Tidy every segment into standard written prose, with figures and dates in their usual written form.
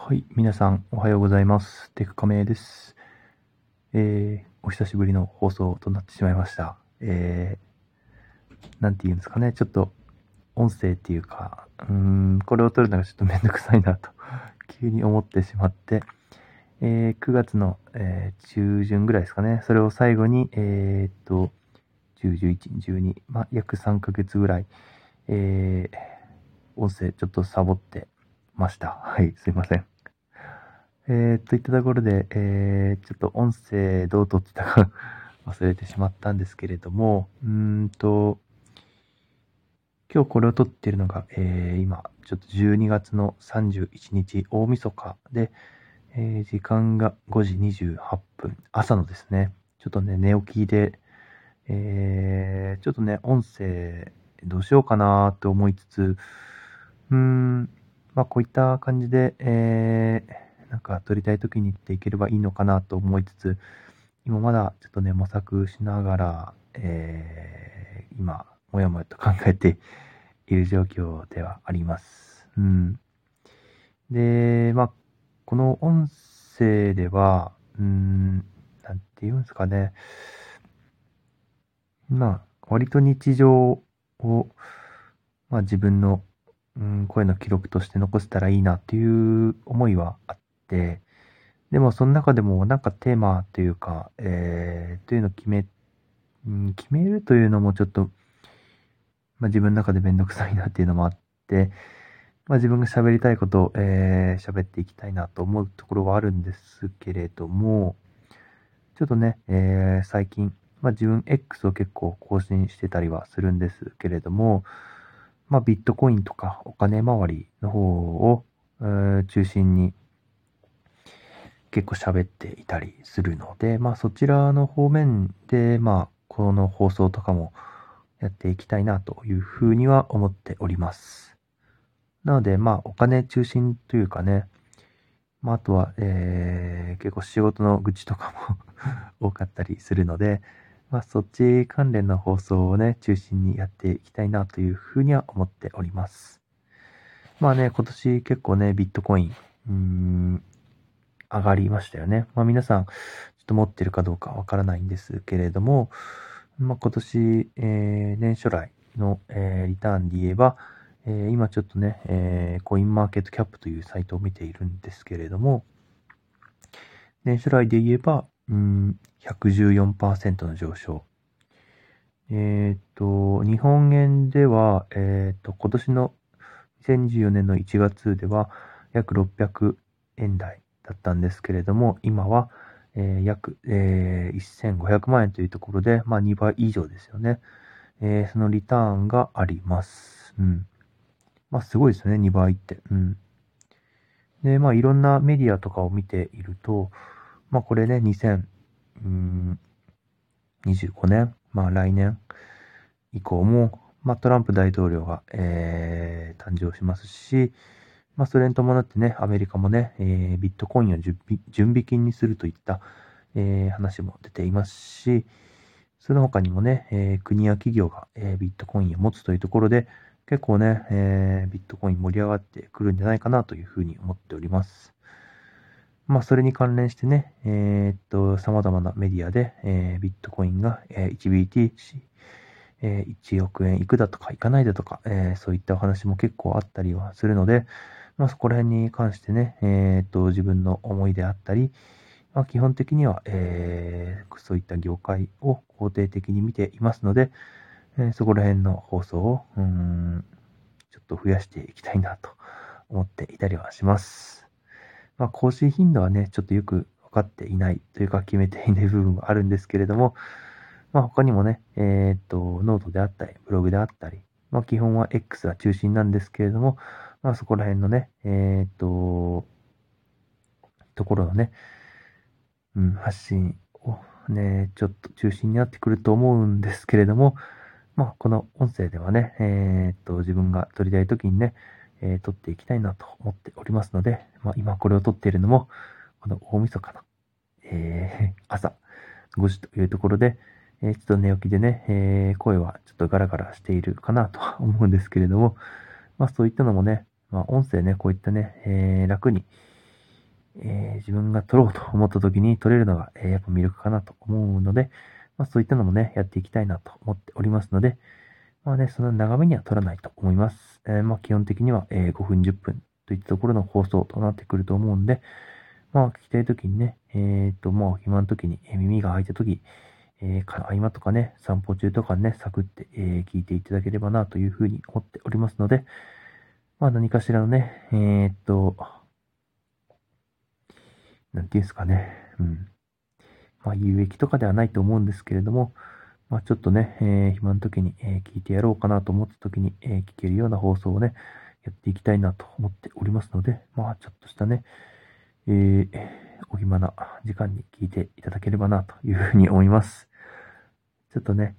はい、皆さんおはようございます。テクカメです。お久しぶりの放送となってしまいました。なんて言うんですかね、ちょっと音声っていうか、これを撮るのがちょっとめんどくさいなと急に思ってしまって、9月の、中旬ぐらいですかね、それを最後に、10、11、12、約3ヶ月ぐらい、音声ちょっとサボってました。はい、すいません。いったところで、ちょっと音声どう撮ってたか忘れてしまったんですけれども、今日これを撮っているのが、今、ちょっと12月の31日、大晦日で、時間が5時28分、朝のですね、ちょっとね、寝起きで、ちょっとね、音声どうしようかなと思いつつ、こういった感じで、なんか撮りたい時にっていければいいのかなと思いつつ、今まだちょっとね、模索しながら、今、もやもやと考えている状況ではあります。で、この音声では、なんて言うんですかね。割と日常を、自分の、声の記録として残せたらいいなっていう思いはあって、でもその中でもなんかテーマというか、というのを決めるというのもちょっと、自分の中でめんどくさいなっていうのもあって、自分が喋りたいことを、喋っていきたいなと思うところはあるんですけれども、ちょっとね、最近、自分 X を結構更新してたりはするんですけれども、ビットコインとかお金回りの方を、中心に結構喋っていたりするので、そちらの方面で、この放送とかもやっていきたいなというふうには思っております。なので、お金中心というかね、あとは、結構仕事の愚痴とかも多かったりするので、そっち関連の放送をね、中心にやっていきたいなというふうには思っております。今年結構ね、ビットコイン、上がりましたよね。皆さん、ちょっと持ってるかどうかわからないんですけれども、今年、年初来の、リターンで言えば、今ちょっとね、コインマーケットキャップというサイトを見ているんですけれども、年初来で言えば、114%の上昇。日本円では、今年の2024年の1月では約600円台だったんですけれども、今は、約、1500万円というところで、2倍以上ですよね。そのリターンがあります。すごいですよね、2倍って。で、いろんなメディアとかを見ていると、これね、2025年、来年以降も、トランプ大統領が、誕生しますし、それに伴ってね、アメリカもね、ビットコインを準備金にするといった、話も出ていますし、その他にもね、国や企業が、ビットコインを持つというところで、結構ね、ビットコイン盛り上がってくるんじゃないかなというふうに思っております。それに関連してね、様々なメディアで、ビットコインが、1BTC、1億円いくだとかいかないだとか、そういったお話も結構あったりはするので、そこら辺に関してね、自分の思いであったり、基本的には、そういった業界を肯定的に見ていますので、そこら辺の放送を、ちょっと増やしていきたいなと思っていたりはします。更新頻度はね、ちょっとよく分かっていないというか決めていない部分はあるんですけれども、他にもね、ノートであったり、ブログであったり、基本は X が中心なんですけれども、そこら辺のね、ところのね、発信をね、ちょっと中心になってくると思うんですけれども、この音声ではね、自分が撮りたいときにね、撮っていきたいなと思っておりますので、今これを撮っているのも、この大晦日の、朝5時というところで、ちょっと寝起きでね、声はちょっとガラガラしているかなとは思うんですけれども、そういったのもね、音声ね、こういったね、楽に、 自分が撮ろうと思った時に撮れるのが、やっぱ魅力かなと思うので、そういったのもね、やっていきたいなと思っておりますので、その長めには撮らないと思います。基本的には、5分、10分といったところの放送となってくると思うんで、聞きたい時にね、暇の時に、耳が開いた時、合間とかね、散歩中とかね、サクって、聞いていただければなというふうに思っておりますので、何かしらのね、なんていうんですかね、有益とかではないと思うんですけれども、ちょっとね、暇の時に、聞いてやろうかなと思った時に、聞けるような放送をね、やっていきたいなと思っておりますので、ちょっとしたね、お暇な時間に聞いていただければなというふうに思います。ちょっとね、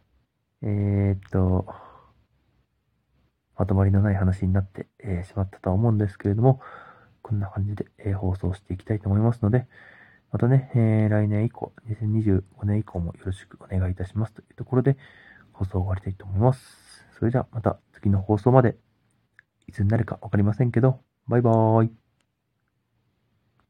まとまりのない話になって、しまったとは思うんですけれども、こんな感じで、放送していきたいと思いますので、またね、来年以降、2025年以降もよろしくお願いいたしますというところで、放送を終わりたいと思います。それではまた次の放送まで、いつになるかわかりませんけど、バイバーイ。